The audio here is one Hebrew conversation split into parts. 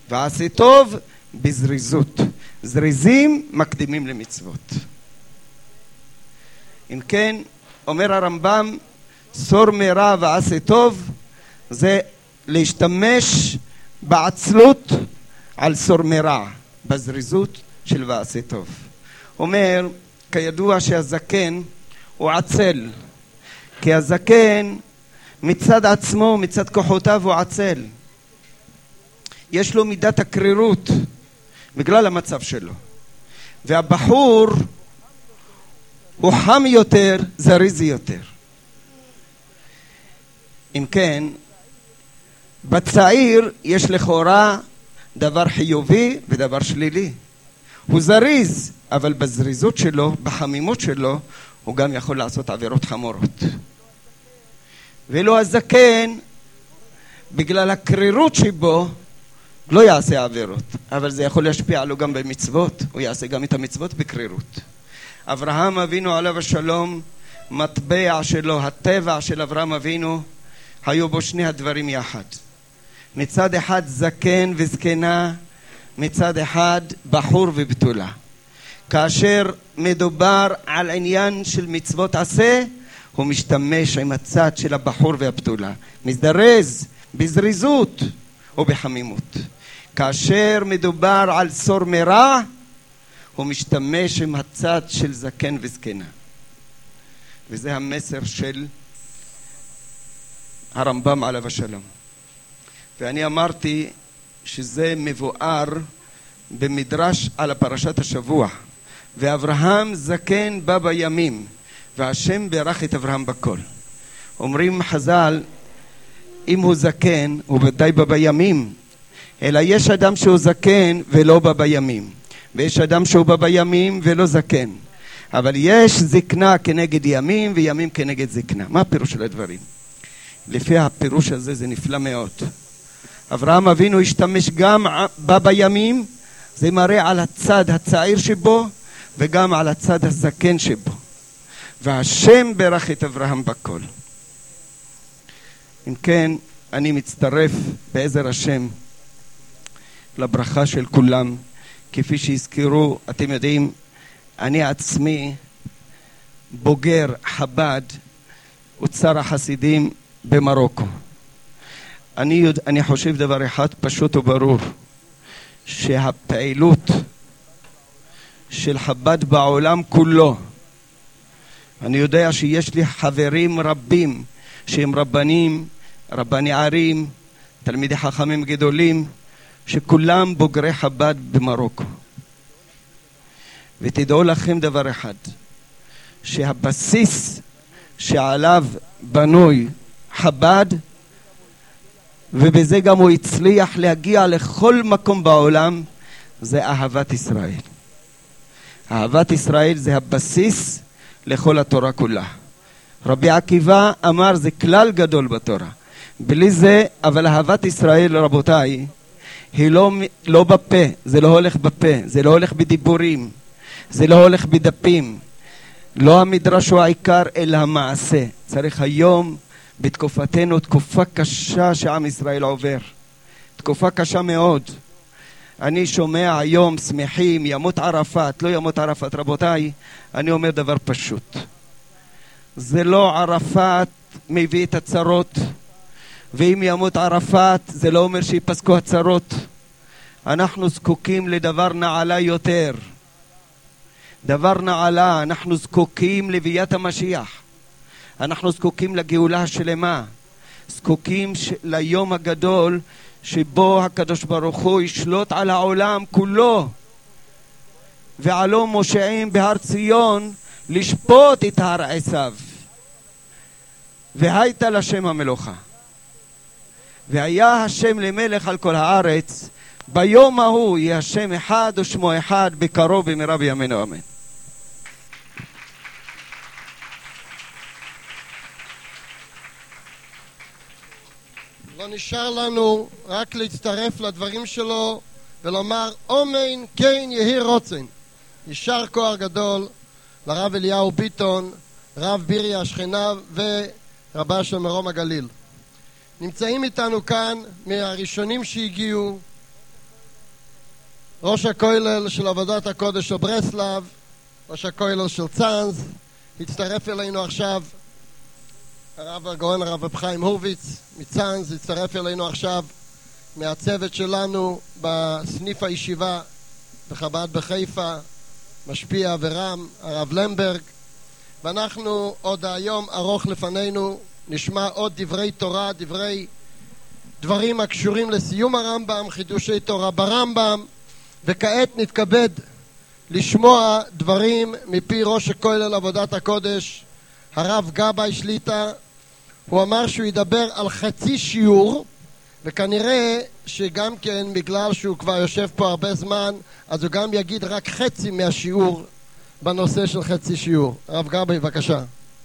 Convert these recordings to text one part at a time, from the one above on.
ועשה טוב בזריזות. זריזים מקדימים למצוות. אם כן, אומר הרמב"ם, סור מרע ועשה טוב, זה להשתמש בעצלות על סור מרע, בזריזות של ועשה טוב. אומר, כידוע שהזקן הוא עצל, כי הזקן מצד עצמו, מצד כוחותיו הוא עצל. יש לו מידת הקרירות בגלל המצב שלו. והבחור הוא חם יותר, זריז יותר. אם כן, בצעיר יש לכאורה דבר חיובי ודבר שלילי. הוא זריז, אבל בזריזות שלו, בחמימות שלו, הוא גם יכול לעשות עבירות חמורות. ואילו הזקן, בגלל הקרירות שבו, לא יעשה עבירות, אבל זה יכול להשפיע עליו גם במצוות, הוא יעשה גם את המצוות בקרירות. אברהם אבינו עליו השלום, מטבע שלו, הטבע של אברהם אבינו, היו בו שני הדברים יחד. מצד אחד זקן וזקנה, מצד אחד בחור ובתולה. כאשר מדובר על עניין של מצוות עשה, הוא משתמש עם הצד של הבחור והבתולה. מזדרז בזריזות ובחמימות. כאשר מדובר על סור מרע, הוא משתמש עם הצד של זקן וזקנה. וזה המסר של הרמב"ם עליו השלום. ואני אמרתי שזה מבואר במדרש על פרשת השבוע. ואברהם זקן בא בימים, והשם ברך את אברהם בכל. אומרים חז"ל, אם הוא זקן, הוא ודאי בא בימים. אלא יש אדם שהוא זקן ולא בא בימים. ויש אדם שהוא בא בימים ולא זקן. אבל יש זקנה כנגד ימים וימים כנגד זקנה. מה הפירוש של הדברים? לפי הפירוש הזה זה נפלא מאוד. אברהם אבינו השתמש גם בא בימים, זה מראה על הצד הצעיר שבו וגם על הצד הזקן שבו. והשם ברך את אברהם בכל. אם כן, אני מצטרף בעזר השם לברכה של כולם. כפי שהזכירו, אתם יודעים, אני עצמי בוגר חב"ד אוצר החסידים במרוקו. אני חושב דבר אחד פשוט וברור, שהפעילות של חב"ד בעולם כולו, אני יודע שיש לי חברים רבים שהם רבנים, רבני ערים, תלמידי חכמים גדולים, שכולם בוגרי חב"ד במרוקו. ותדעו לכם דבר אחד, שהבסיס שעליו בנוי חב"ד, ובזה גם הוא הצליח להגיע לכל מקום בעולם, זה אהבת ישראל. אהבת ישראל זה הבסיס לכל התורה כולה. רבי עקיבא אמר זה כלל גדול בתורה. בלי זה, אבל אהבת ישראל, רבותיי, היא לא בפה, זה לא הולך בפה, זה לא הולך בדיבורים, זה לא הולך בדפים. לא המדרש הוא העיקר, אלא המעשה. צריך היום, בתקופתנו, תקופה קשה שעם ישראל עובר. תקופה קשה מאוד. אני שומע היום שמחים, ימות ערפאת, לא ימות ערפאת, רבותיי, אני אומר דבר פשוט. זה לא ערפאת מביא את הצרות, ואם ימות ערפאת, זה לא אומר שיפסקו הצרות. אנחנו זקוקים לדבר נעלה יותר. דבר נעלה, אנחנו זקוקים לביאת המשיח. אנחנו זקוקים לגאולה השלמה. זקוקים ליום הגדול שבו הקדוש ברוך הוא ישלוט על העולם כולו. ועלו מושעים בהר ציון לשפוט את הר עשיו. והייתה לשם המלוכה. והיה השם למלך על כל הארץ, ביום ההוא יהיה השם אחד ושמו אחד, בקרוב במהרה בימינו אמן. לא נשאר לנו רק להצטרף לדברים שלו ולומר אומן כן יהי רוצן. יישר כוח גדול לרב אליהו ביטון, רב בירי השכנה ורבה של מרום הגליל. נמצאים איתנו כאן מהראשונים שהגיעו ראש הכולל של עבודת הקודש של ברסלב, ראש הכולל של צאנז, הצטרף אלינו עכשיו הרב הגאון הרב רב חיים הורוביץ מצאנז, הצטרף אלינו עכשיו מהצוות שלנו בסניף הישיבה בחב"ד בחיפה, משפיע ורם, הרב למברג. ואנחנו עוד היום ארוך לפנינו, נשמע עוד דברי תורה, דברים הקשורים לסיום הרמב"ם, חידושי תורה ברמב"ם. וכעת נתכבד לשמוע דברים מפי ראש הכולל עבודת הקודש, הרב גבאי שליטה. הוא אמר שהוא ידבר על חצי שיעור, וכנראה שגם כן בגלל שהוא כבר יושב פה הרבה זמן, אז הוא גם יגיד רק חצי מהשיעור בנושא של חצי שיעור. הרב גבאי, בבקשה.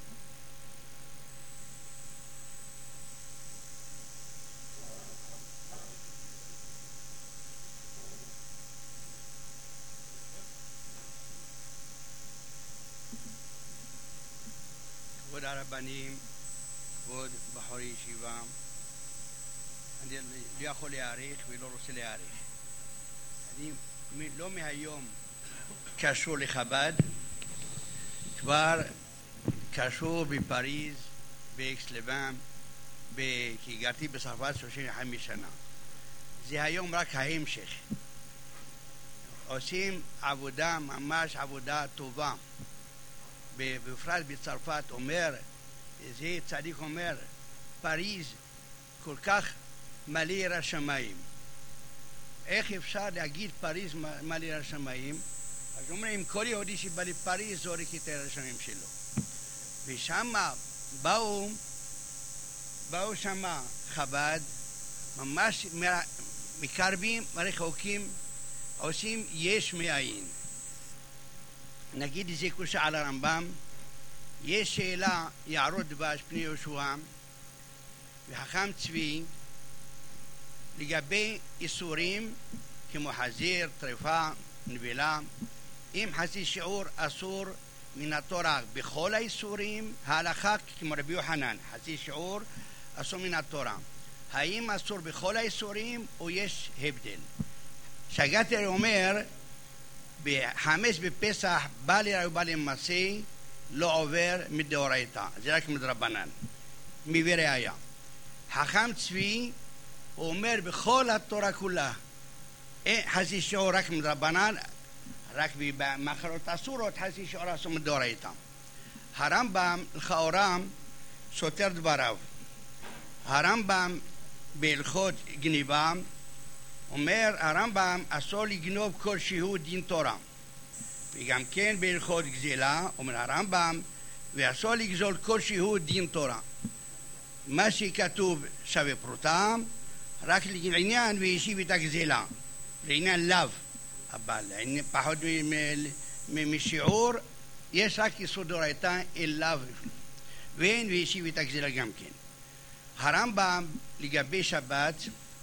כבוד הרבנים, כבוד בחורי ישיבה, אני לא יכול להעריך ולא רוצה להעריך. אני לא מהיום קשור לחב"ד, כבר קשור בפריז, באקס-לבן, כי גרתי בצרפת 35 שנה. זה היום רק ההמשך. עושים עבודה, ממש עבודה טובה. בפרט בצרפת אומר, זה צדיק אומר, פריז כל כך מלא יראת שמיים. איך אפשר להגיד פריז מלא יראת שמיים? אז אומרים, כל יהודי שבא לפריז זורק את יראת השמיים שלו. ושם באו שם חב"ד, ממש מקרבים, רחוקים, עושים יש מאין. נגיד איזה קושה על הרמב"ם, יש שאלה יערות דבש פני יהושע וחכם צבי לגבי איסורים כמו חזיר, טרפה, נבילה. אם חצי שיעור אסור מן התורה בכל האיסורים, ההלכה כמו רבי יוחנן, חצי שיעור אסור מן התורה. האם אסור בכל האיסורים או יש הבדל? שגתר אומר, בחמש בפסח בא לי ובא לי מסי לא עובר מדאורייתא, זה רק מדרבנן, מביא ראיה. חכם צבי הוא אומר בכל התורה כולה חצי שיעור רק מדרבנן, רק במאכלות אסורות חצי שיעור אסור מדאורייתא. הרמב"ם לכאורה סותר דבריו. הרמב"ם בהלכות גניבה אומר, הרמב"ם אסור לגנוב כל שהוא דין תורה. וגם כן בהלכות גזילה אומר הרמב"ם, ואסור לגזול כל שהוא דין תורה. מה שכתוב שווה פרוטה, רק לעניין והשיב את הגזילה, לעניין לאו. אבל פחות משיעור יש רק יסוד דאורייתא אל לאו, ואין והשיב את הגזילה גם כן. הרמב"ם לגבי שבת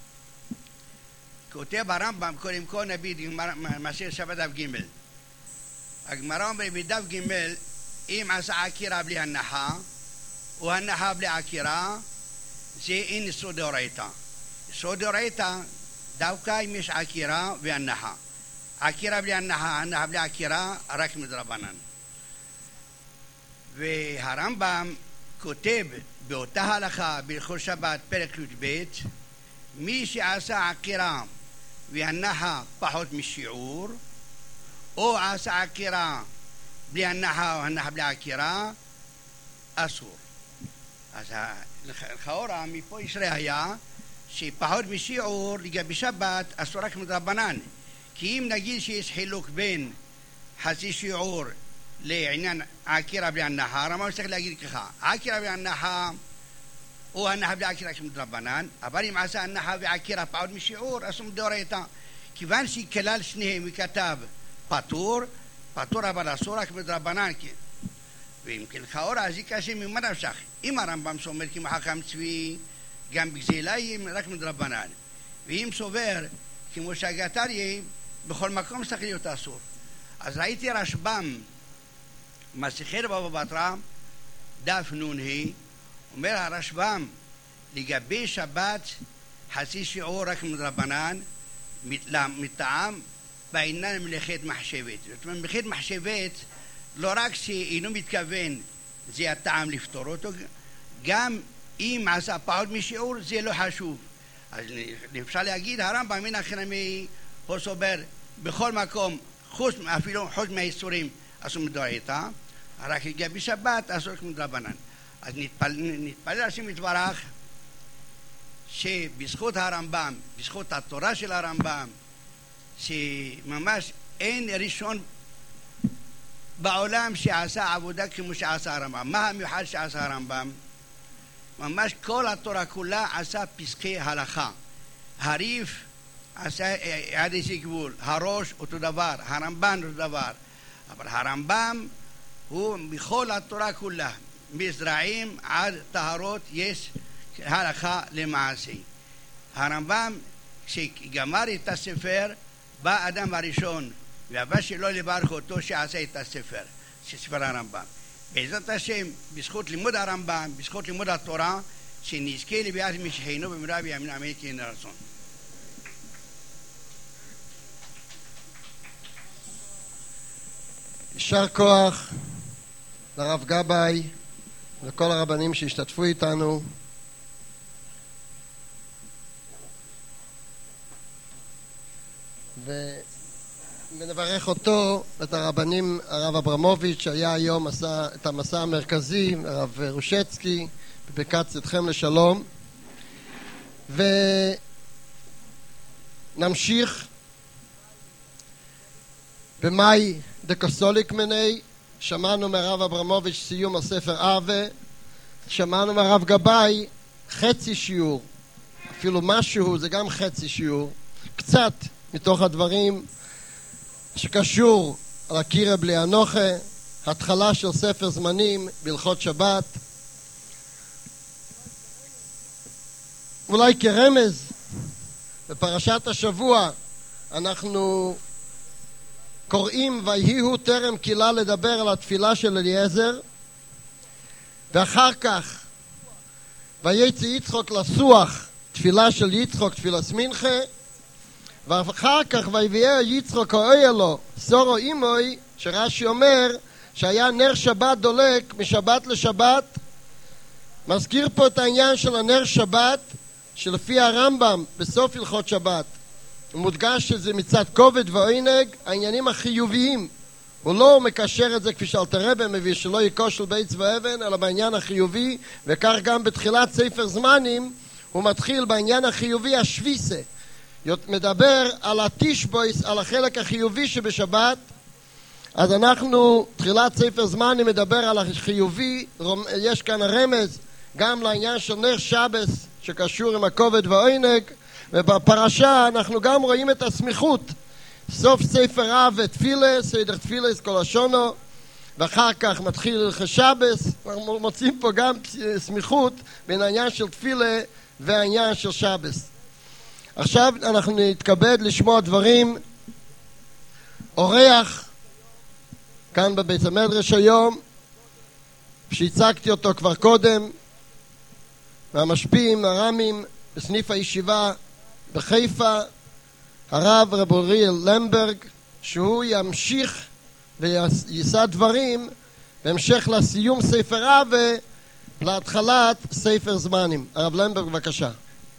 כותב הרמב"ם, קודם כל נביא מסיר שבת דף ג'. הגמרא אומר בדף ג', אם עשה עקירה בלי הנחה או הנחה בלי עקירה, זה אין יסוד דאורייתא. יסוד דאורייתא דווקא אם יש עקירה והנחה. עקירה בלי הנחה, הנחה בלי עקירה, רק מדרבנן. והרמב"ם כותב באותה הלכה בהלכות שבת פרק י"ב, מי שעשה עקירה והנחה פחות משיעור, או עשה עקירה בלי הנחה או הנחה בלי עקירה, אסור. אז לכאורה מפה יש ראיה שפחות משיעור לגבי שבת אסור רק מדרבנן. כי אם נגיד שיש חילוק בין חצי שיעור לעניין עקירה בלי הנחה, הרמב"ם צריך להגיד ככה, עקירה בלי הנחה או הנחה בלי עקירה כמדרבנן, אבל אם עשה הנחה ועקירה פחות משיעור אסור מדאורייתא. כיוון שכלל שניהם וכתב פטור אבל אסור רק מדרבנן. ואם כן לכאורה אז יקשה ממה נפשך. אם הרמב"ם סומר כמו חכם צבי גם בגזילה יהיה רק מדרבנן, ואם סובר כמו שהגתריה בכל מקום צריך להיות אסור. אז ראיתי רשב"ם מסכת בבא בתרא דף נ"ה, אומר הרשב"ם לגבי שבת חצי שיעור רק מדרבנן, מטעם בעניין מלאכת מחשבת. זאת אומרת, מלאכת מחשבת לא רק שאינו מתכוון זה הטעם לפתור אותו, גם אם עשה פחות משיעור זה לא חשוב. אז אפשר להגיד הרמב"ם מן החינמי הוא סובר בכל מקום אפילו חוץ מהאיסורים אסור מדאורייתא, רק לגבי שבת אסור מדרבנן. אז נתפלל השם יתברך שבזכות הרמב"ם, בזכות התורה של הרמב"ם, שממש אין ראשון בעולם שעשה עבודה כמו שעשה הרמב"ם. מה המיוחד שעשה הרמב"ם? ממש כל התורה כולה עשה פסקי הלכה. הריף עשה עד איזה גבול, הראש אותו דבר, הרמב"ן אותו דבר. אבל הרמב"ם הוא מכל התורה כולה, מזרעים עד טהרות יש הלכה למעשה. הרמב"ם כשגמר את הספר בא אדם הראשון והבא שלו לברך אותו שעשה את הספר, ספר הרמב"ם. בעזרת השם, בזכות לימוד הרמב"ם, בזכות לימוד התורה, שנזכה לביאת משיחנו במהרה בימינו אמן כן יהי רצון. יישר כוח לרב גבאי ולכל הרבנים שהשתתפו איתנו. ונברך אותו, את הרבנים, הרב אברמוביץ' שהיה היום עשה את המסע המרכזי, הרב רושצקי בברכת צאתכם לשלום. ונמשיך במאי דקוסוליק מני. שמענו מהרב אברמוביץ' סיום הספר אבה, שמענו מהרב גבאי חצי שיעור, אפילו משהו זה גם חצי שיעור, קצת מתוך הדברים שקשור על הקירה בלי אנוכה, התחלה של ספר זמנים בהלכות שבת. אולי כרמז בפרשת השבוע אנחנו קוראים ויהי הוא טרם קילה לדבר על התפילה של אליעזר, ואחר כך ויצא יצחק לסוח, תפילה של יצחק, תפילת מנחה, ואחר כך ויביאר יצחק האויה לו סורו אימוי, שרש"י אומר שהיה נר שבת דולק משבת לשבת. מזכיר פה את העניין של הנר שבת שלפי הרמב"ם בסוף הלכות שבת מודגש שזה מצד כובד ועונג, העניינים החיוביים. הוא לא מקשר את זה כפי שאלתר רבי מביא שלא יקושל בית ואבן, אלא בעניין החיובי, וכך גם בתחילת ספר זמנים הוא מתחיל בעניין החיובי השוויסה, מדבר על התשבויס, על החלק החיובי שבשבת. אז אנחנו תחילת ספר זמנים מדבר על החיובי, יש כאן רמז גם לעניין של נר שבס שקשור עם הכובד והעונג, ובפרשה אנחנו גם רואים את הסמיכות, סוף ספר אב ותפילה, סדר תפילה כל השונו, ואחר כך מתחיל הלכות שבס. אנחנו מוצאים פה גם סמיכות בין העניין של תפילה והעניין של שבס. עכשיו אנחנו נתכבד לשמוע דברים. אורח כאן בבית המדרש היום שהצגתי אותו כבר קודם, מהמשפיעים הרמים בסניף הישיבה בחיפה, הרב רב אוריאל למברג, שהוא ימשיך ויישא דברים בהמשך לסיום ספר אבה להתחלת ספר זמנים. הרב למברג בבקשה.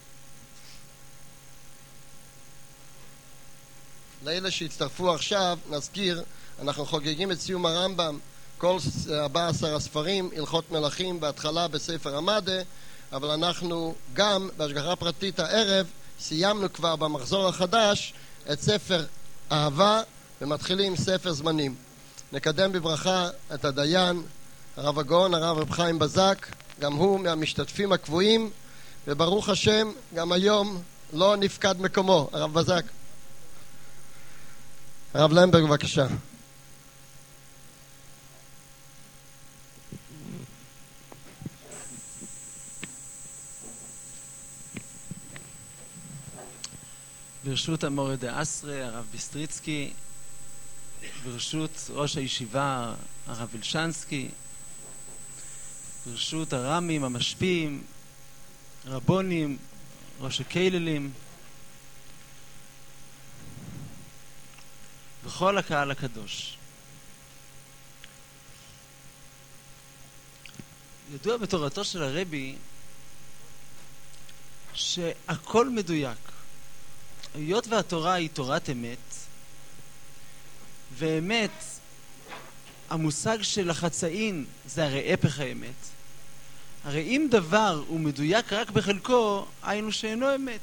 לאלה שהצטרפו עכשיו נזכיר, אנחנו חוגגים את סיום הרמב"ם, כל 14 הספרים, הלכות מלכים בהתחלה בספר המדה, אבל אנחנו גם בהשגחה פרטית הערב סיימנו כבר במחזור החדש את ספר אהבה ומתחילים ספר זמנים. נקדם בברכה את הדיין הרב הגאון הרב רב חיים בזק, גם הוא מהמשתתפים הקבועים, וברוך השם גם היום לא נפקד מקומו. הרב בזק. הרב למברג בבקשה. ברשות המורה דאסרי הרב ביסטריצקי, ברשות ראש הישיבה הרב וילשנסקי, ברשות הרמים המשפיעים, רבונים, ראש הכוללים, וכל הקהל הקדוש. ידוע בתורתו של הרבי שהכל מדויק. היות והתורה היא תורת אמת, ואמת, המושג של החצאין זה הרי הפך האמת. הרי אם דבר הוא מדויק רק בחלקו, היינו שאינו אמת.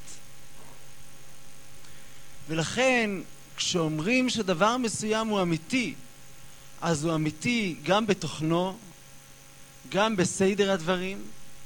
ולכן כשאומרים שדבר מסוים הוא אמיתי, אז הוא אמיתי גם בתוכנו, גם בסדר הדברים,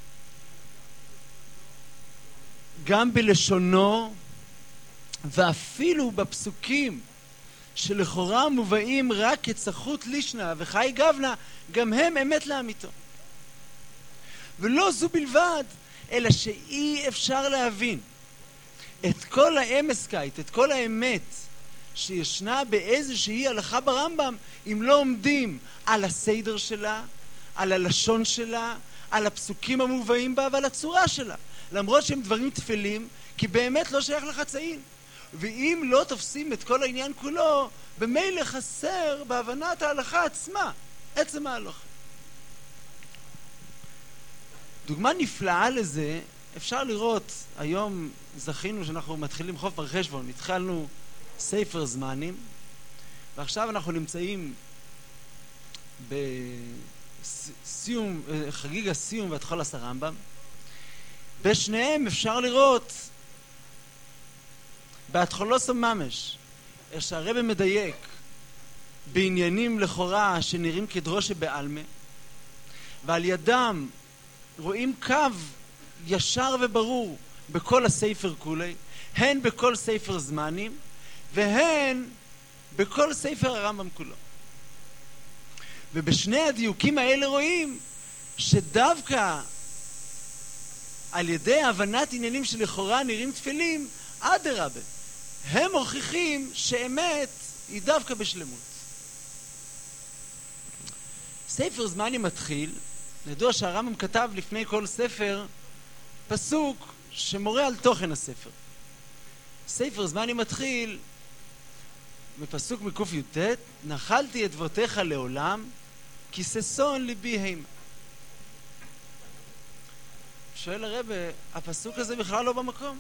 גם בלשונו, ואפילו בפסוקים שלכאורה מובאים רק כצחות לישנה וחי גבנה, גם הם אמת לאמיתו. ולא זו בלבד, אלא שאי אפשר להבין את כל האמסקייט, את כל האמת שישנה באיזושהי הלכה ברמב"ם, אם לא עומדים על הסדר שלה, על הלשון שלה, על הפסוקים המובאים בה ועל הצורה שלה. למרות שהם דברים תפלים, כי באמת לא שייך לחצאין. ואם לא תופסים את כל העניין כולו, במילא חסר בהבנת ההלכה עצמה, עצם ההלכה. דוגמה נפלאה לזה, אפשר לראות, היום זכינו שאנחנו מתחילים חוף מרחשוון, התחלנו ספר זמנים, ועכשיו אנחנו נמצאים בסיום, חגיג הסיום והתחלת הרמב"ם. בשניהם אפשר לראות בהתחלות ממש, איך שהרבא מדייק בעניינים לכאורה שנראים כדרושה בעלמא, ועל ידם רואים קו ישר וברור בכל הספר כולי, הן בכל ספר זמנים והן בכל ספר הרמב"ם כולו. ובשני הדיוקים האלה רואים שדווקא על ידי הבנת עניינים שלכאורה נראים תפלים, אדרבה, הם מוכיחים שאמת היא דווקא בשלמות. ספר זמנים מתחיל, ידוע שהרמב"ם כתב לפני כל ספר פסוק שמורה על תוכן הספר. ספר זמנים מתחיל בפסוק מקוף י"ט, נחלתי את אבותיך לעולם, כי ששון ליבי המה. שואל הרבי, הפסוק הזה בכלל לא במקום.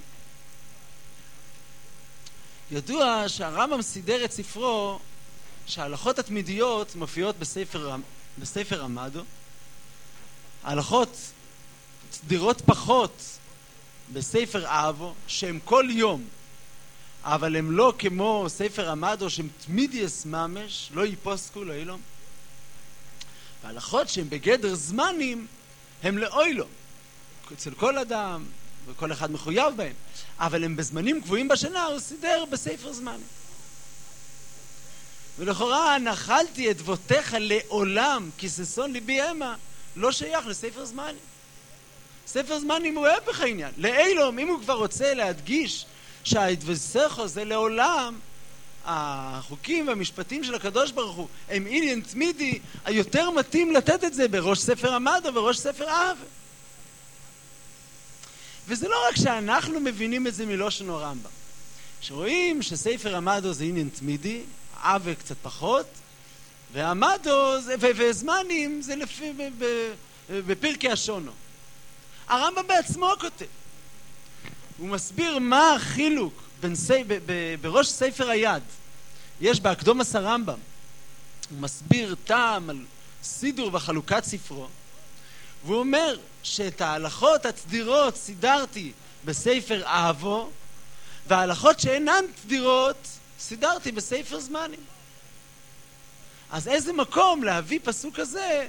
ידוע שהרמב"ם סידר את ספרו שההלכות התמידיות מופיעות בספר המדו, ההלכות סדירות פחות בספר אבו, שהם כל יום, אבל הם לא כמו ספר המדו שהם תמידיוס ממש, לא ייפוסקו לאילום. וההלכות שהם בגדר זמנים הם לאוילום, אצל כל אדם וכל אחד מחויב בהם, אבל הם בזמנים קבועים בשנה, הוא סידר בספר זמנים. ולכאורה נחלתי את אבותיך לעולם כי ששון ליבי המה לא שייך לספר זמנים. ספר זמנים הוא הפך העניין. לאילום, אם הוא כבר רוצה להדגיש שההתווספו זה לעולם, החוקים והמשפטים של הקדוש ברוך הוא הם עניין תמידי, היותר מתאים לתת את זה בראש ספר המדו וראש ספר אהבה. וזה לא רק שאנחנו מבינים את זה מלושן הרמב"ם. שרואים שספר המדו זה עניין תמידי, אהבה קצת פחות, והמדו וזמנים זה לפי בפרקי השונו. הרמב"ם בעצמו כותב. הוא מסביר מה החילוק בראש ספר היד. יש בהקדומת הרמב"ם. הוא מסביר טעם על סידור וחלוקת ספרו. והוא אומר שאת ההלכות הצדירות סידרתי בספר אהבו, וההלכות שאינן צדירות סידרתי בספר זמנים. אז איזה מקום להביא פסוק הזה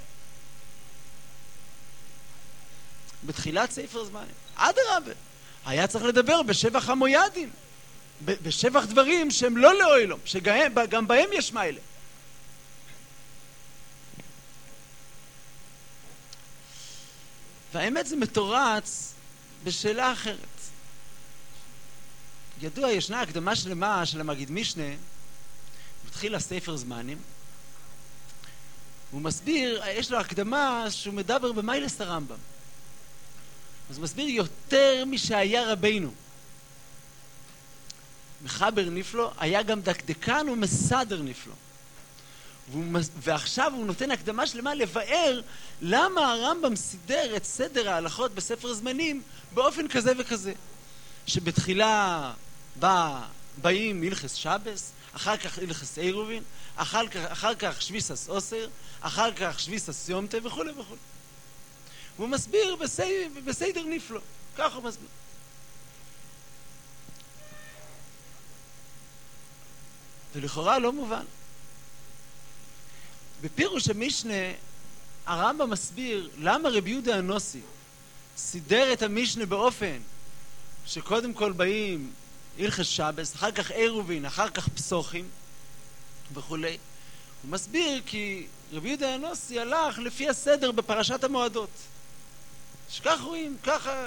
בתחילת ספר זמנים? אדרבה, היה צריך לדבר בשבח המוידים, בשבח דברים שהם לא לאוילום, שגם בהם יש מיילה. והאמת זה מתורץ בשאלה אחרת. ידוע, ישנה הקדמה שלמה של המגיד משנה, מתחיל הספר זמנים, הוא מסביר, יש לו הקדמה שהוא מדבר במיילס הרמב"ם. אז הוא מסביר יותר משהיה רבינו. מחבר נפלא, היה גם דקדקן ומסדר נפלא. ועכשיו הוא נותן הקדמה שלמה לבאר למה הרמב"ם סידר את סדר ההלכות בספר זמנים באופן כזה וכזה. שבתחילה באים הלכס שבס, אחר כך הלכס עירובין, אחר כך שביסס אוסר, אחר כך שביסס יום טוב וכו' וכו'. והוא מסביר בסדר נפלא, כך הוא מסביר. ולכאורה לא מובן. בפירוש המשנה הרמב"ם מסביר למה רבי יהודה הנוסי סידר את המשנה באופן שקודם כל באים הלכס שבס, אחר כך עירובין, אחר כך פסוחים וכו'. הוא מסביר כי רבי יהודה הנוסי הלך לפי הסדר בפרשת המועדות. שכך רואים, ככה.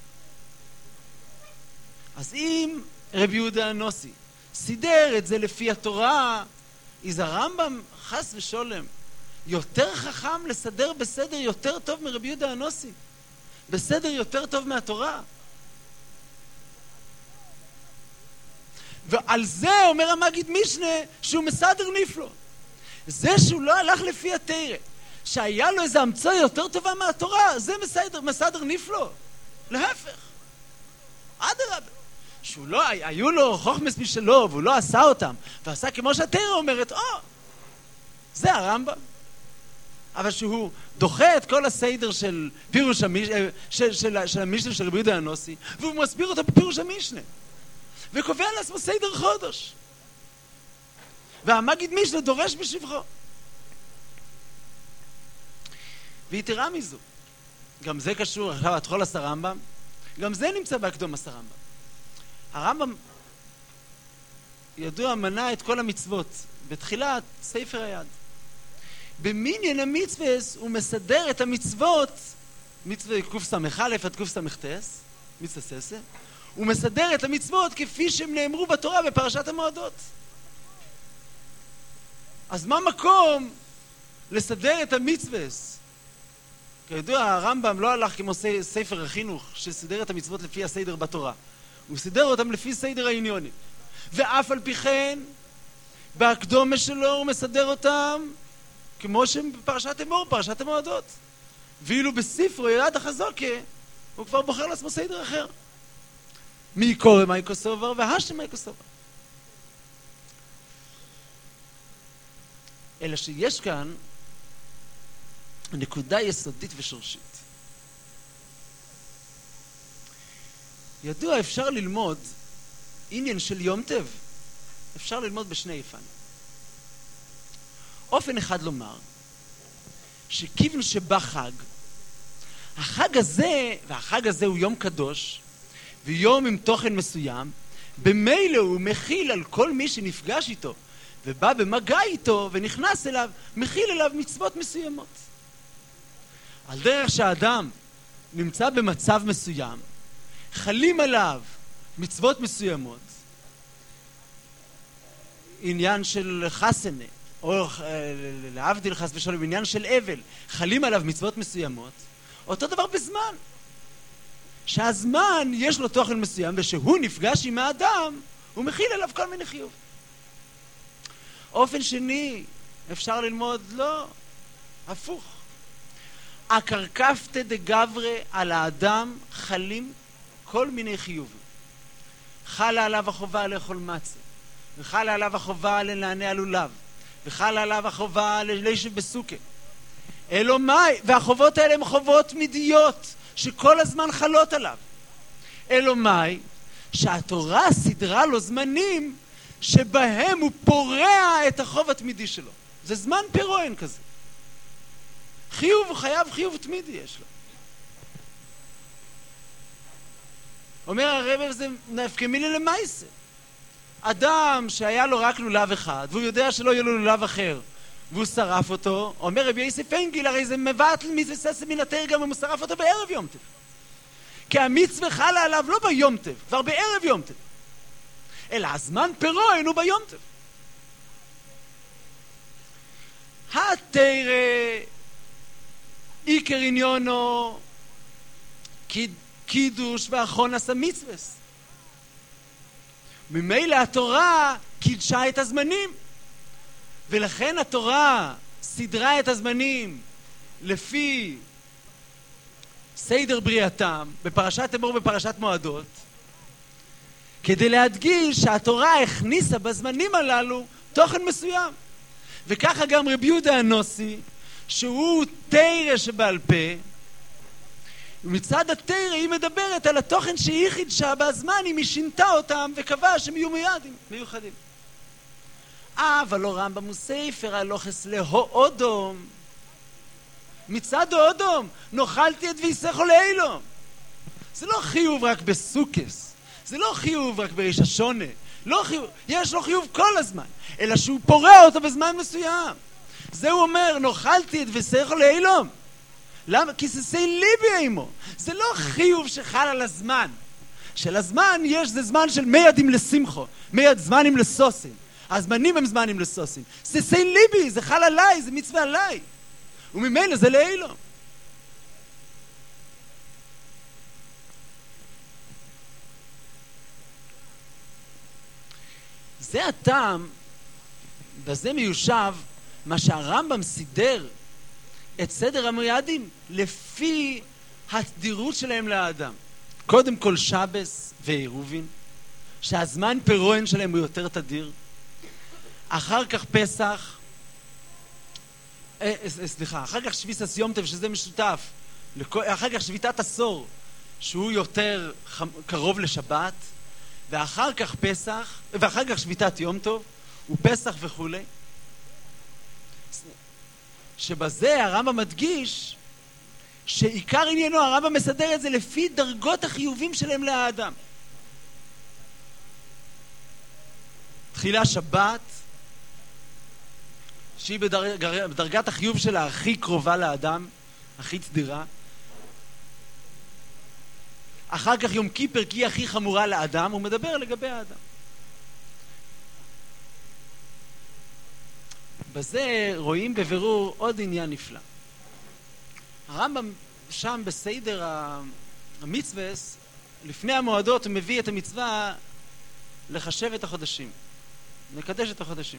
אז אם רבי יהודה הנוסי סידר את זה לפי התורה, אז הרמב"ם חס ושולם יותר חכם לסדר בסדר יותר טוב מרבי יהודה הנוסי, בסדר יותר טוב מהתורה. ועל זה אומר המגיד משנה שהוא מסדר נפלא. זה שהוא לא הלך לפי התורה, שהיה לו איזה המצאה יותר טובה מהתורה, זה מסדר נפלא. להפך, אדרבה, שהוא לא, היו לו חוכמס משלו והוא לא עשה אותם, ועשה כמו שהתורה אומרת, זה הרמב"ם. אבל שהוא דוחה את כל הסדר של פירוש של המשנה של רבי יהודה הנוסי, והוא מסביר אותו בפירוש המשנה, וקובע לעצמו סדר חודש. והמגיד משנה דורש בשבחו. ויתרה מזו, גם זה קשור עכשיו התחולת הרמב"ם, גם זה נמצא בהקדומת הרמב"ם. הרמב"ם ידוע מנה את כל המצוות בתחילת ספר היד. במניין המצווה הוא מסדר את המצוות, מצווה קס"א עד קס"ט, מצווה ססה, הוא מסדר את המצוות כפי שהם נאמרו בתורה בפרשת המועדות. אז מה מקום לסדר את המצווה? כידוע הרמב"ם לא הלך כמו ספר החינוך שסידר את המצוות לפי הסדר בתורה, הוא סידר אותם לפי סדר העניונים, ואף על פי כן בהקדומה שלו הוא מסדר אותם כמו שהם בפרשת אמור, פרשת המועדות. ואילו בספרו יד החזוקה הוא כבר בוחר לעצמו סדר אחר, מי קורא מי כוסובר והשם מי כוסובר. אלא שיש כאן נקודה יסודית ושורשית. ידוע אפשר ללמוד עניין של יום טוב, אפשר ללמוד בשני אופנים. אופן אחד לומר שכיוון שבא חג, החג הזה, והחג הזה הוא יום קדוש ויום עם תוכן מסוים, במילא הוא מכיל על כל מי שנפגש איתו ובא במגע איתו ונכנס אליו, מכיל אליו מצוות מסוימות. על דרך שהאדם נמצא במצב מסוים, חלים עליו מצוות מסוימות, עניין של חסנה, או להבדיל חס ושלום, עניין של אבל, חלים עליו מצוות מסוימות, אותו דבר בזמן. שהזמן יש לו תוכן מסוים, ושהוא נפגש עם האדם, הוא מכיל עליו כל מיני חיוב. אופן שני, אפשר ללמוד, לא, הפוך. הקרקפתא דגברי על האדם חלים כל מיני חיובים. חלה עליו החובה לאכול מצה, וחלה עליו החובה לנענע לולב, וחלה עליו החובה ללשב בסוכה. אלו מאי, והחובות האלה הן חובות תמידיות שכל הזמן חלות עליו. אלו מאי, שהתורה סדרה לו זמנים שבהם הוא פורע את החוב התמידי שלו. זה זמן פירועין כזה. חיוב הוא חייב, חיוב תמידי יש לו. אומר הרב, זה נפקא מינה למעשה. אדם שהיה לו רק לולב אחד, והוא יודע שלא יהיה לו לולב אחר, והוא שרף אותו, אומר רבי יוסף אנגל, הרי זה מבטל מצווה ססה מן התורה גם אם הוא שרף אותו בערב יום טוב. כי המצווה חלה עליו לא ביום טוב, כבר בערב יום טוב. אלא הזמן פירועין הוא ביום טוב. התורה עיקר עניונו קידוש ואחרונס המצווה. ממילא התורה קידשה את הזמנים, ולכן התורה סדרה את הזמנים לפי סדר בריאתם בפרשת אמור ובפרשת מועדות, כדי להדגיש שהתורה הכניסה בזמנים הללו תוכן מסוים. וככה גם רבי יהודה הנוסי, שהוא תורה שבעל פה, ומצד התורה היא מדברת על התוכן שהיא חידשה בזמנים, היא שינתה אותם וקבעה שהם יהיו מיוחדים. אבל לא רמב"ם וספר הלוחס להודום. מצד ההודום נאכלתי את ויסחו לאילום. זה לא חיוב רק בסוכס, זה לא חיוב רק בראש השונה, לא חיוב, יש לו חיוב כל הזמן, אלא שהוא פורע אותו בזמן מסוים. זה הוא אומר, נאכלתי את ויסחו לאילום. למה? כי זה ליבי עמו. זה לא חיוב שחל על הזמן. של הזמן יש, זה זמן של מיידים לשמחו, מייד זמנים לסוסים. הזמנים הם זמנים לסוסים. זה ליבי, זה חל עליי, זה מצווה עליי. וממילא זה לאילום. זה הטעם, בזה מיושב מה שהרמב"ם סידר את סדר המועדים לפי התדירות שלהם לאדם. קודם כל שבס ועירובין, שהזמן פירועין שלהם הוא יותר תדיר. אחר כך פסח, אחר כך שביסס יום טוב שזה משותף, אחר כך שביתת עשור שהוא יותר קרוב לשבת, ואחר כך פסח, ואחר כך שביתת יום טוב ופסח וכו'. שבזה הרמב"ם מדגיש שעיקר עניינו, הרמב"ם מסדר את זה לפי דרגות החיובים שלהם לאדם. תחילה שבת, שהיא בדרגת החיוב שלה הכי קרובה לאדם, הכי צדירה. אחר כך יום כיפר, כי היא הכי חמורה לאדם, הוא מדבר לגבי האדם. בזה רואים בבירור עוד עניין נפלא. הרמב"ם שם בסדר המצווה, לפני המועדות הוא מביא את המצווה לחשב את החודשים, לקדש את החודשים.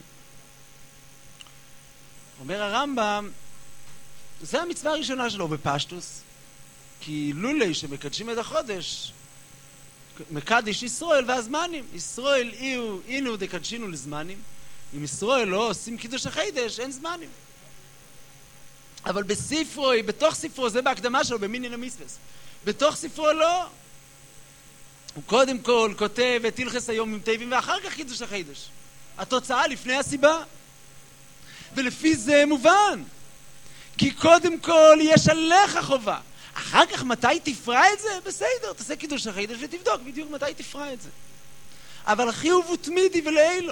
אומר הרמב"ם, זה המצווה הראשונה שלו בפשטוס, כי לולי שמקדשים את החודש, מקדש ישראל והזמנים. ישראל אינו דקדשינו לזמנים. אם ישראל לא עושים קידוש החידש, אין זמנים. אבל בספרו, בתוך ספרו, זה בהקדמה שלו, במינין המצווה. בתוך ספרו לא. הוא קודם כל כותב את הלכס היום טובים, ואחר כך קידוש החידש. התוצאה לפני הסיבה. ולפי זה מובן. כי קודם כל יש עליך חובה. אחר כך מתי תפרע את זה? בסדר, תעשה קידוש החידש ותבדוק בדיוק מתי תפרע את זה. אבל החיוב הוא תמידי ולאילו.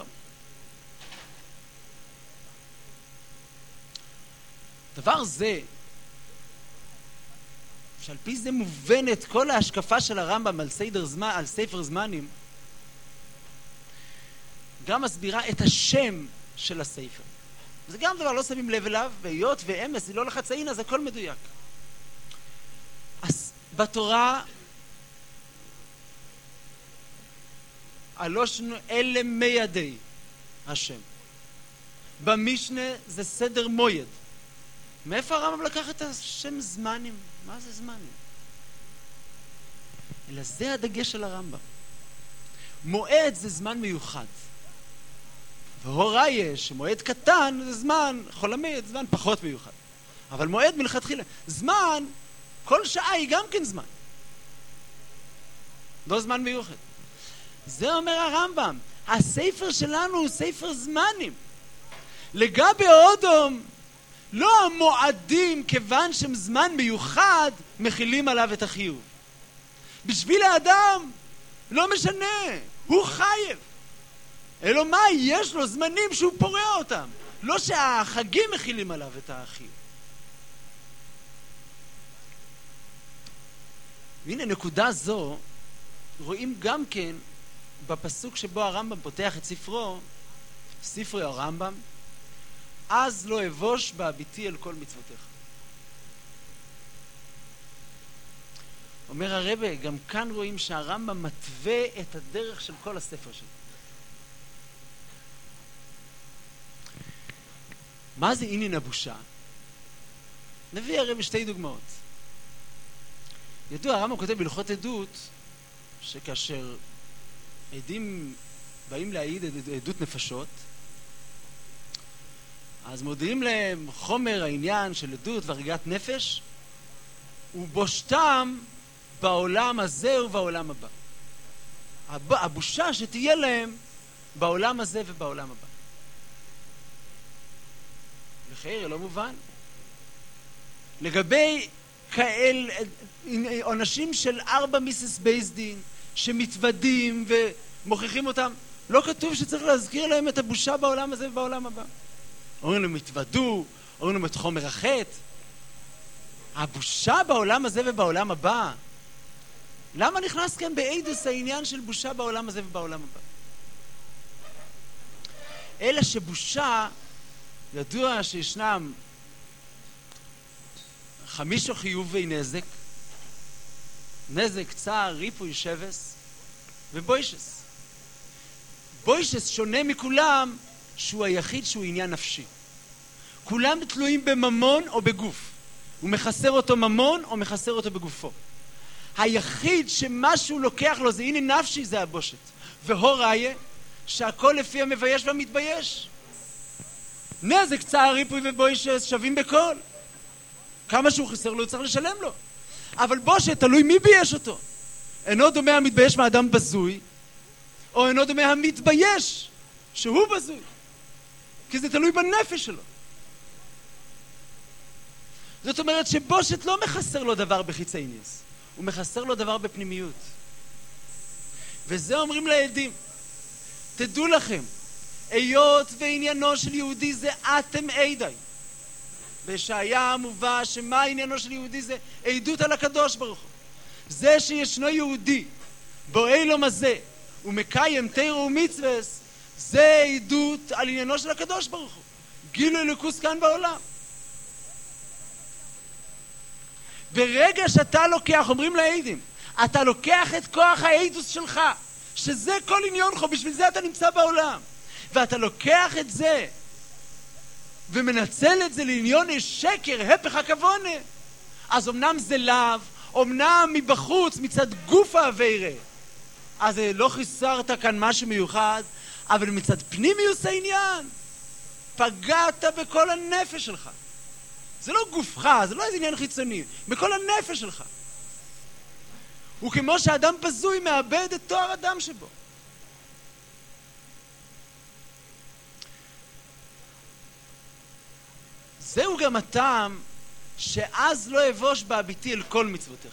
דבר זה, שעל פי זה מובנת כל ההשקפה של הרמב"ם על ספר זמנים, גם מסבירה את השם של הספר. וזה גם דבר לא שמים לב אליו, והיות ואמס היא לא לחצאין, אז הכל מדויק. אז בתורה הלושנו אלה מיידי השם. במשנה זה סדר מויד. מאיפה הרמב"ם לקח את השם זמנים? מה זה זמנים? אלא זה הדגש של הרמב"ם. מועד זה זמן מיוחד. והוראה יש שמועד קטן זה זמן, חול המועד, זמן פחות מיוחד. אבל מועד מלכתחילה. זמן, כל שעה היא גם כן זמן. לא זמן מיוחד. זה אומר הרמב"ם. הספר שלנו הוא ספר זמנים. לגבי אודום, לא המועדים כיוון שהם זמן מיוחד מכילים עליו את החיוב. בשביל האדם לא משנה, הוא חייב. אלא מה? יש לו זמנים שהוא פורע אותם. לא שהחגים מכילים עליו את החיוב. והנה נקודה זו רואים גם כן בפסוק שבו הרמב"ם פותח את ספרו הרמב"ם, אז לא אבוש בהביטי אל כל מצוותיך. אומר הרב, גם כאן רואים שהרמב"ם מתווה את הדרך של כל הספר שלו. מה זה עניין הבושה? נביא הרי בשתי דוגמאות. ידוע, הרמב"ם כותב בהלכות עדות, שכאשר עדים באים להעיד עדות נפשות, אז מודיעים להם חומר העניין של עדות והריגת נפש, ובושתם בעולם הזה ובעולם הבא. הבושה שתהיה להם בעולם הזה ובעולם הבא. לחייר, לא מובן. לגבי כאל אנשים של 4 מיסס בייסדין שמתוודים ומוכיחים אותם, לא כתוב שצריך להזכיר להם את הבושה בעולם הזה ובעולם הבא. אומרים להם התוודו, אומרים להם את חומר החטא. הבושה בעולם הזה ובעולם הבא, למה נכנס כאן בעדות העניין של בושה בעולם הזה ובעולם הבא? אלא שבושה, ידוע שישנם 5 חיובי נזק, נזק, צער, ריפוי, שבס ובוישס. בוישס שונה מכולם שהוא היחיד שהוא עניין נפשי. כולם תלויים בממון או בגוף. הוא מחסר אותו ממון או מחסר אותו בגופו. היחיד שמשהו לוקח לו זה עניין נפשי, זה הבושת. והוראיה שהכל לפי המבייש והמתבייש. נזק, צער, ריפוי ובוישס שווים בכל. כמה שהוא חסר לו, צריך לשלם לו. אבל בושת, תלוי מי בייש אותו. אינו דומה המתבייש מאדם בזוי, או אינו דומה המתבייש שהוא בזוי. כי זה תלוי בנפש שלו. זאת אומרת שבושת לא מחסר לו דבר בחיצייניוס, הוא מחסר לו דבר בפנימיות. וזה אומרים לעדים, תדעו לכם, היות ועניינו של יהודי זה אתם עדי. בישעיה מובא שמה עניינו של יהודי זה עדות על הקדוש ברוך הוא. זה שישנו יהודי באילום הזה ומקיים תורה ומצוות, זה עדות על עניינו של הקדוש ברוך הוא. גילוי אלוקות כאן בעולם. ברגע שאתה לוקח, אומרים לעדים, אתה לוקח את כוח העדות שלך, שזה כל עניונך, בשביל זה אתה נמצא בעולם, ואתה לוקח את זה ומנצל את זה לעניון שקר, הפך הכוונה, אז אמנם זה לאו, אמנם מבחוץ, מצד גוף העבירה, אז לא חיסרת כאן משהו מיוחד, אבל מצד פנימיוס העניין, פגעת בכל הנפש שלך. זה לא גופך, זה לא איזה עניין חיצוני, בכל הנפש שלך. וכמו שאדם בזוי מאבד את תואר אדם שבו. זהו גם הטעם שאז לא אבוש בהביטי אל כל מצוותיך.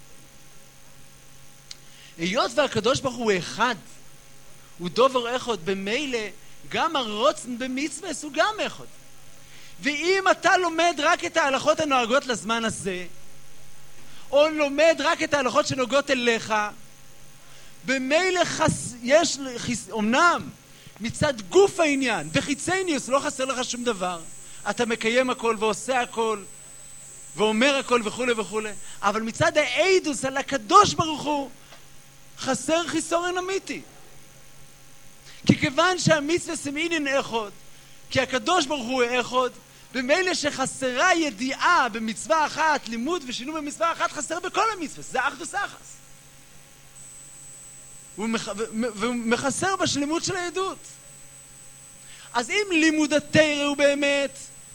היות והקדוש ברוך הוא אחד, הוא דובר אחד, במילא גם הרוצן במצווה הוא גם אחד. ואם אתה לומד רק את ההלכות הנוהגות לזמן הזה, או לומד רק את ההלכות שנוגעות אליך, במילא יש אמנם מצד גוף העניין, בחיצייניוס לא חסר לך שום דבר, אתה מקיים הכל ועושה הכל ואומר הכל וכו' וכו', אבל מצד העדוס על הקדוש ברוך הוא חסר חיסורן אמיתי. כי כיוון שהמצווה הם עניין אחד, כי הקדוש ברוך הוא אחד, במילא שחסרה ידיעה במצווה אחת, לימוד ושינוי במצווה אחת, חסר בכל המצווה, זה אחדוס אחס. והוא מחסר בשלימות של העדות. אז אם לימוד התורה הוא באמת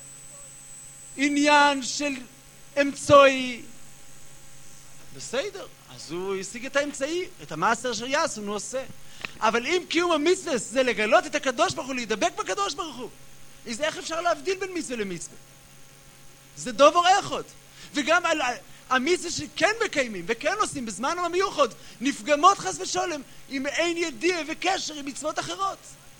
עניין של אמצעי, בסדר, אז הוא ישיג את האמצעי, את המעשר של יעשו, הוא עושה. אבל אם קיום המצווה זה לגלות את הקדוש ברוך הוא, להידבק בקדוש ברוך הוא, אז איך אפשר להבדיל בין מצווה למצווה? זה דובר אחד. וגם על המצווה שכן מקיימים וכן עושים בזמן המיוחד, נפגמות חס ושלום אם אין ידיעה וקשר עם מצוות אחרות.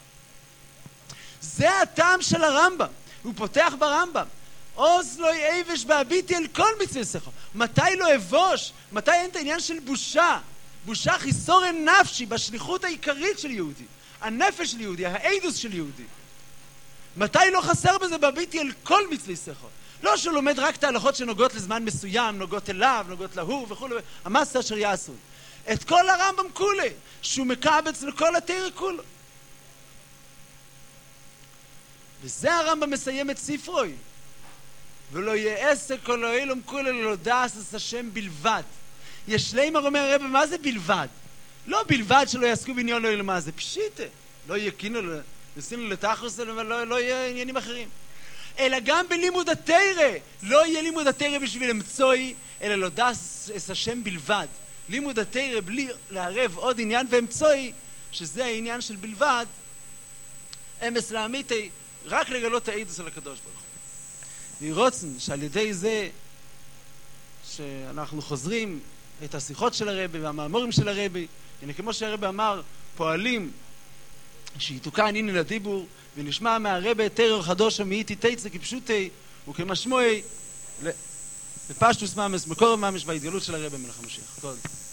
זה הטעם של הרמב"ם. הוא פותח ברמב"ם, עוז לא יאבש בהביטי אל כל מצווה שכו. מתי לא אבוש? מתי אין את העניין של בושה? בושה חיסורן נפשי בשליחות העיקרית של יהודי, הנפש של יהודי, העדוס של יהודי. מתי לא חסר בזה בהביטי אל כל מצווה שכו? לא שהוא לומד רק את ההלכות שנוגעות לזמן מסוים, נוגעות אליו, נוגעות להוא וכו', המסה אשר יעשו. את כל הרמב"ם כולי, שהוא מקבץ לכל התורה כולו. וזה הרמב"ם מסיים את ספרוי. ולא יעשה כל העולם כולו לא דעס השם בלבד. יש לימר אומר הרב, מה זה בלבד? לא בלבד שלא יעסקו בעניין לא ילמה, זה פשיטה. לא יקינו, ניסינו לתחוס, אבל לא יהיה עניינים אחרים. אלא גם בלימוד התורה, לא יהיה לימוד התורה בשביל אמצוי, אלא לא דעס השם בלבד. לימוד התורה בלי לערב עוד עניין ואמצוי, שזה העניין של בלבד, אמס לאמיתי, רק לגלות העידוס של הקדוש ברוך הוא. וירוצן שעל ידי זה שאנחנו חוזרים את השיחות של הרבי והמאמורים של הרבי, הנה כמו שהרבי אמר, פועלים שיתוקן הנה לדיבור, ונשמע מהרבי תרר חדוש ומאיתי תצא כפשוטי וכמשמועי לפשטוס ממש, מקור ממש בהתגלות של הרבי מלך המשיח. כל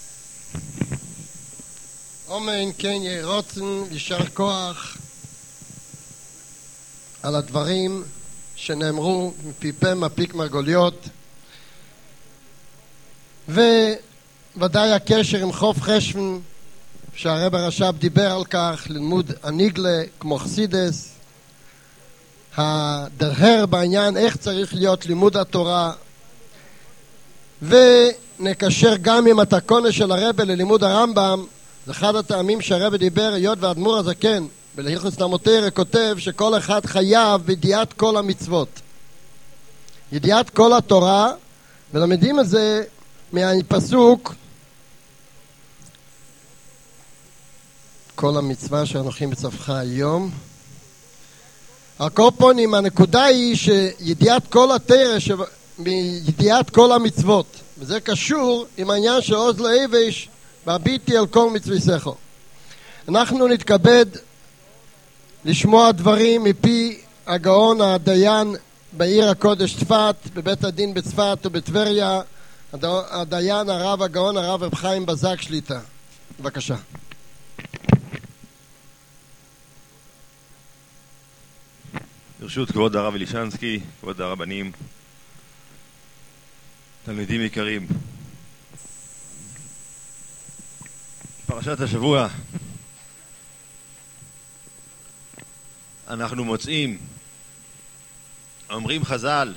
אמן כן יהי רצון, יישר כוח על הדברים שנאמרו מפי פה מפיק מרגליות, וודאי הקשר עם חוף חשבון שהרב הרש"ב דיבר על כך, לימוד הניגלה כמו חסידס, הדרהר בעניין איך צריך להיות לימוד התורה, ונקשר גם עם התקונה של הרב ללימוד הרמב"ם. זה אחד הטעמים שהרב דיבר, היות והאדמו"ר הזקן בלהלכות סתמותירא כותב שכל אחד חייב בידיעת כל המצוות, ידיעת כל התורה, ולמדים את זה מהפסוק כל המצווה שאנוכי מצווך היום. הקופונים, הנקודה היא שידיעת כל התורה מידיעת כל המצוות, וזה קשור עם העניין של עוז לאיבש והביטי על כל מצוותיך. אנחנו נתכבד לשמוע דברים מפי הגאון הדיין בעיר הקודש צפת, בבית הדין בצפת ובטבריה, הדיין הרב הגאון הרב רב חיים בזק שליטה. בבקשה. ברשות כבוד הרב אלישנסקי, כבוד הרבנים, תלמידים יקרים, פרשת השבוע אנחנו מוצאים, אומרים חז"ל,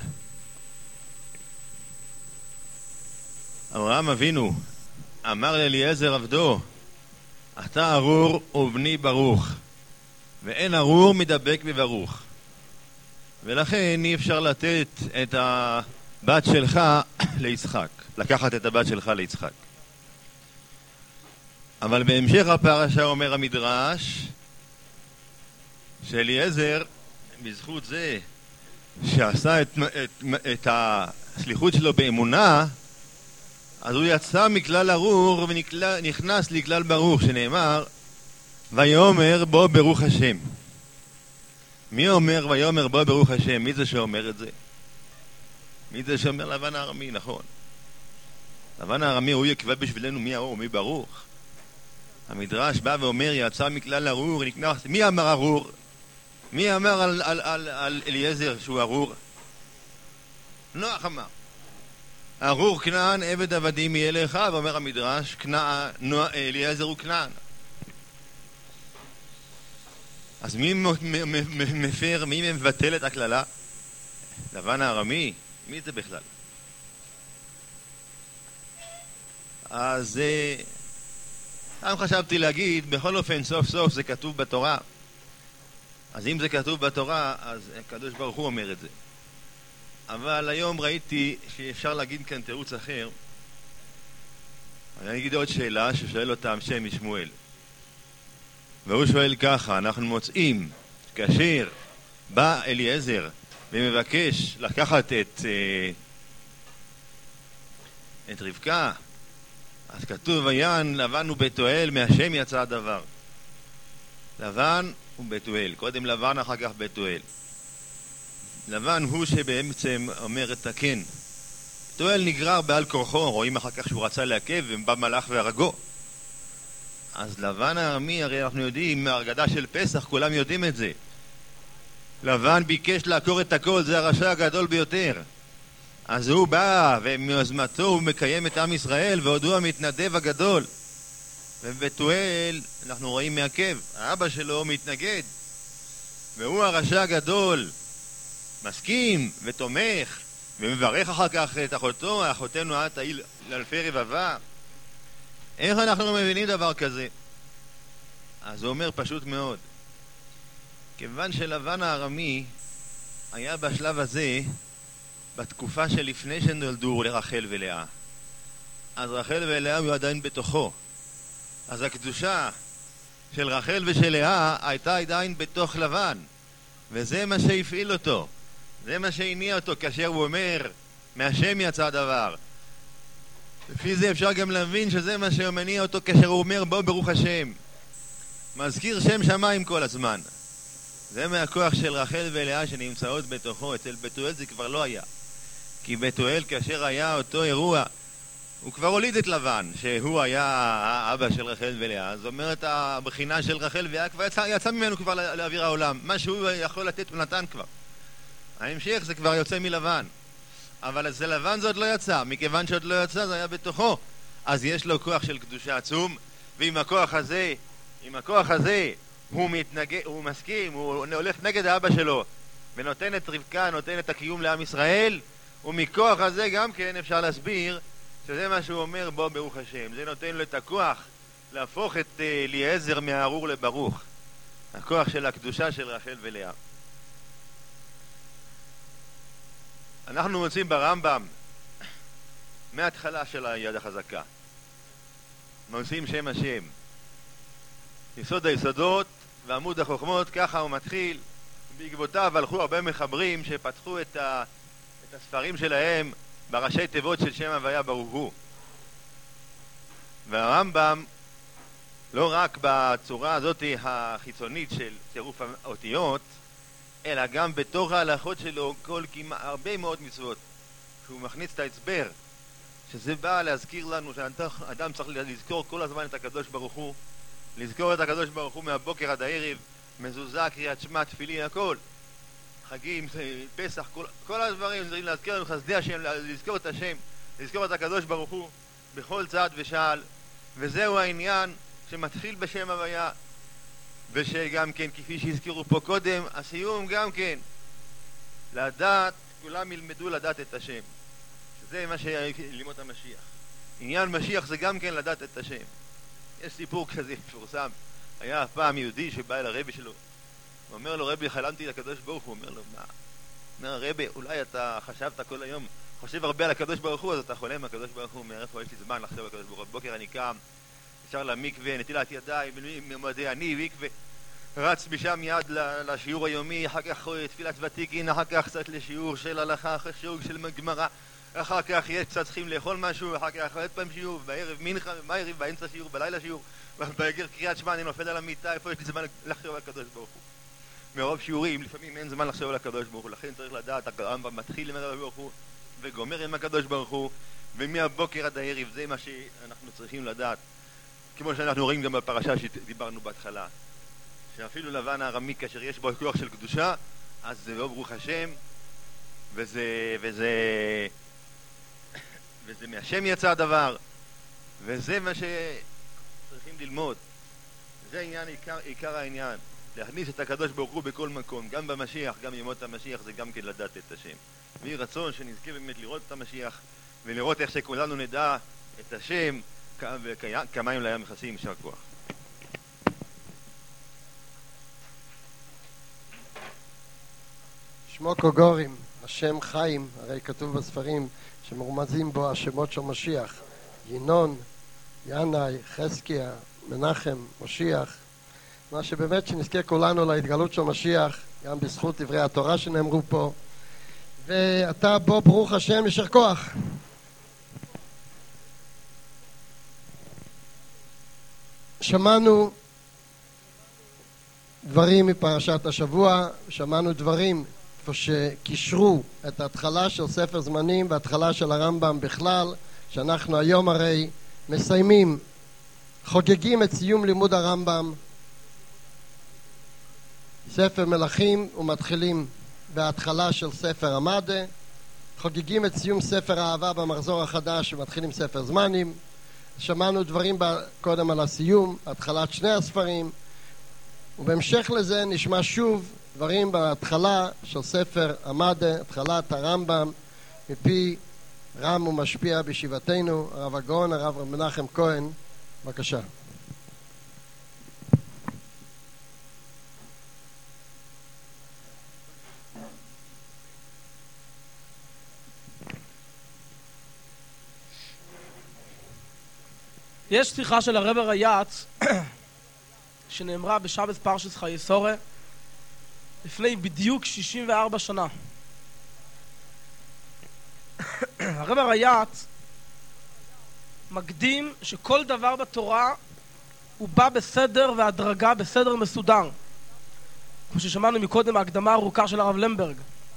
אברהם אבינו אמר לאליעזר עבדו, אתה ארור ובני ברוך, ואין ארור מדבק בברוך. ולכן אי אפשר לתת את הבת שלך ליצחק, לקחת את הבת שלך ליצחק. אבל בהמשך הפרשה אומר המדרש שאליעזר, בזכות זה שעשה את השליחות שלו באמונה, אז הוא יצא מכלל ארור ונכנס לכלל ברוך, שנאמר ויאמר בו ברוך השם. מי אומר ויאמר בו ברוך השם? מי זה שאומר את זה? מי זה שאומר? לבן הארמי, נכון. לבן הארמי הוא יקבע בשבילנו מי ארור ומי ברוך. המדרש בא ואומר יצא מכלל ארור ונכנס. מי אמר ארור? מי אמר על אליעזר שהוא ארור? נוח אמר ארור כנען עבד עבדים יהיה לך, ואומר המדרש אליעזר הוא כנען. אז מי מפר, מי מבטל את הכללה? לבן הארמי? מי זה בכלל? אז גם חשבתי להגיד, בכל אופן סוף סוף זה כתוב בתורה. אז אם זה כתוב בתורה, אז הקדוש ברוך הוא אומר את זה. אבל היום ראיתי שאפשר להגיד כאן תירוץ אחר. אני אגיד עוד שאלה ששואל אותה שם משמואל. והוא שואל ככה, אנחנו מוצאים כאשר בא אליעזר ומבקש לקחת את רבקה, אז כתוב ויען לבן ובתואל מהשם יצא הדבר. לבן ובתואל, קודם לבן אחר כך בתואל. לבן הוא שבאמצע אומר את הכן. תואל נגרר בעל כורחו, רואים אחר כך שהוא רצה לעכב ובא מלאך והרגו. אז לבן הארמי, הרי אנחנו יודעים מההגדה של פסח, כולם יודעים את זה. לבן ביקש לעקור את הכל, זה הרשע הגדול ביותר. אז הוא בא ומיוזמתו הוא מקיים את עם ישראל, ועוד הוא המתנדב הגדול. ובתואל אנחנו רואים מעכב, האבא שלו מתנגד. והוא הרשע הגדול, מסכים ותומך ומברך אחר כך את אחותו, אחותנו את תהי לאלפי רבבה. איך אנחנו מבינים דבר כזה? אז הוא אומר פשוט מאוד, כיוון שלבן הארמי היה בשלב הזה בתקופה שלפני שנולדו לרחל ולאה, אז רחל ולאה היו עדיין בתוכו, אז הקדושה של רחל ושל לאה הייתה עדיין בתוך לבן, וזה מה שהפעיל אותו, זה מה שהניע אותו כאשר הוא אומר מהשם יצא הדבר. לפי זה אפשר גם להבין שזה מה שמניע אותו כאשר הוא אומר בוא ברוך השם, מזכיר שם שמיים כל הזמן. זה מהכוח של רחל ולאה שנמצאות בתוכו. אצל בתואל זה כבר לא היה, כי בתואל כאשר היה אותו אירוע הוא כבר הוליד את לבן שהוא היה האבא של רחל ולאה. זאת אומרת הבחינה של רחל ולאה כבר יצא ממנו כבר לאוויר העולם, מה שהוא יכול לתת הוא נתן כבר. ההמשך זה כבר יוצא מלבן, אבל אצל לבן זה עוד לא יצא. מכיוון שעוד לא יצא זה היה בתוכו, אז יש לו כוח של קדושה עצום, ועם הכוח הזה הוא מתנגד, הוא מסכים, הוא הולך נגד האבא שלו ונותן את רבקה, נותן את הקיום לעם ישראל, ומכוח הזה גם כן אפשר להסביר שזה מה שהוא אומר בו ברוך השם. זה נותן לו את הכוח להפוך את אליעזר מהארור לברוך, הכוח של הקדושה של רחל ולאה. אנחנו מוצאים ברמב"ם מההתחלה של היד החזקה, מוצאים שם השם, יסוד היסודות ועמוד החוכמות, ככה הוא מתחיל. בעקבותיו הלכו הרבה מחברים שפתחו את הספרים שלהם בראשי תיבות של שם הוויה ברוך הוא. והרמב"ם לא רק בצורה הזאת החיצונית של צירוף האותיות, אלא גם בתוך ההלכות שלו הרבה מאוד מצוות, שהוא מכניס את ההסבר, שזה בא להזכיר לנו שאדם צריך לזכור כל הזמן את הקדוש ברוך הוא, לזכור את הקדוש ברוך הוא מהבוקר עד הערב, מזוזה, קריאת שמע, תפילין, הכל, חגים, פסח, כל הדברים צריכים להזכיר לנו חסדי השם, לזכור את השם, לזכור את הקדוש ברוך הוא בכל צעד ושעל. וזהו העניין שמתחיל בשם הוויה, ושגם כן כפי שהזכירו פה קודם, הסיום גם כן לדעת, כולם ילמדו לדעת את השם, שזה מה שלימוד המשיח. עניין משיח זה גם כן לדעת את השם. יש סיפור כזה מפורסם, היה פעם יהודי שבא אל הרבי שלו, הוא אומר לו, רבי, חלמתי לקדוש ברוך הוא. הוא אומר לו, מה? אומר, רבי, אולי אתה חשבת כל היום, חושב הרבה על הקדוש ברוך הוא, אז אתה חולם על הקדוש ברוך הוא. אומר, איפה יש לי זמן לחשוב על הקדוש ברוך הוא? בבוקר אני קם, ישר למקווה, נטילת ידיים, ממועדי אני, מקווה, רץ משם מיד לשיעור היומי, אחר כך תפילת ותיקין, אחר כך קצת לשיעור של הלכה, אחר שיעור של גמרא, אחר כך יש קצת צריכים לאכול משהו, אחר כך עוד פעם שיעור, בערב מנחה, בערב, באמצע שיעור, בלילה שיעור, בגר קריאת שמע, אני נופל על המיטה, איפה יש לי זמן לחשוב על הקדוש ברוך הוא? מרוב שיעורים, לפעמים אין זמן לחשוב על הקדוש ברוך הוא, לכן צריך לדעת, הרמב"ם מתחיל עם הקדוש ברוך הוא וגומר עם הקדוש ברוך הוא, ומהבוקר עד הערב, זה מה שאנחנו צריכים לדעת. כמו שאנחנו רואים גם בפרשה שדיברנו בהתחלה, שאפילו לבן הארמי, כאשר יש בו כוח של קדושה, אז זה לא ברוך השם, וזה מהשם יצא הדבר, וזה מה שצריכים ללמוד. זה עיקר העניין, להכניס את הקדוש ברוך הוא בכל מקום, גם במשיח, גם ימות המשיח, זה גם כן לדעת את השם. ויהי רצון שנזכה באמת לראות את המשיח, ולראות איך שכולנו נדע את השם, וכמים לים מכסים. יישר כוח. שמו קוגורים, השם חיים, הרי כתוב בספרים שמרומזים בו השמות של משיח, ינון, ינאי, חזקיה, מנחם, משיח, מה שבאמת שנזכה כולנו להתגלות של משיח, גם בזכות דברי התורה שנאמרו פה. ואתה בו ברוך השם, יישר כוח. שמענו דברים מפרשת השבוע, שמענו דברים איפה שקישרו את ההתחלה של ספר זמנים וההתחלה של הרמב"ם בכלל, שאנחנו היום הרי מסיימים, חוגגים את סיום לימוד הרמב"ם, ספר מלכים, ומתחילים בהתחלה של ספר המדה, חוגגים את סיום ספר האהבה במחזור החדש ומתחילים ספר זמנים. שמענו דברים קודם על הסיום, התחלת שני הספרים, ובהמשך לזה נשמע שוב דברים בהתחלה של ספר המדה, התחלת הרמב"ם, מפי רם ומשפיע בישיבתנו, הרב הגאון, הרב מנחם כהן. בבקשה. יש שיחה של הרב רייץ שנאמרה בשבת פרשת חיי שורה לפני בדיוק 64 שנה. הרב רייץ מקדים שכל דבר בתורה הוא בא בסדר והדרגה בסדר מסודר, כמו ששמענו מקודם ההקדמה הארוכה של הרב למברג.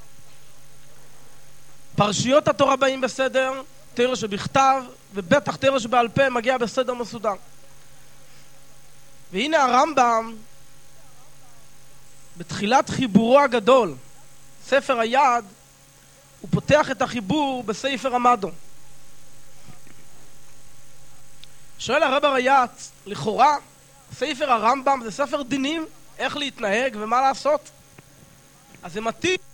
פרשיות התורה באים בסדר, תורה שבכתב ובטח תורה שבעל פה מגיע בסדר מסודר. והנה הרמב"ם בתחילת חיבורו הגדול, ספר היד, הוא פותח את החיבור בספר המדו. שואל הרב רייץ, לכאורה ספר הרמב"ם זה ספר דינים, איך להתנהג ומה לעשות, אז זה מתאים